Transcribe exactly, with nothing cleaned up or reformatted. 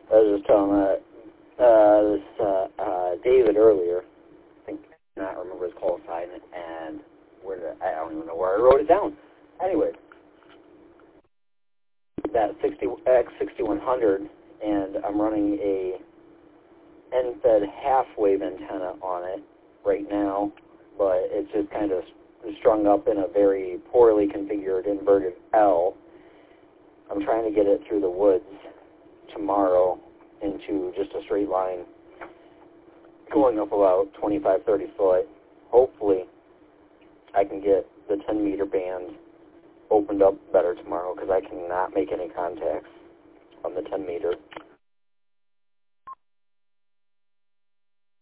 I was just telling uh, uh, this uh, uh, David earlier. I think I don't remember his call sign, and where did I, I don't even know where I wrote it down. Anyway, that X sixty-one hundred, and I'm running a N-fed half-wave antenna on it right now, but it's just kind of strung up in a very poorly configured inverted L. I'm trying to get it through the woods tomorrow into just a straight line going up about twenty-five, thirty foot. Hopefully I can get the ten meter band opened up better tomorrow because I cannot make any contacts on the ten meter.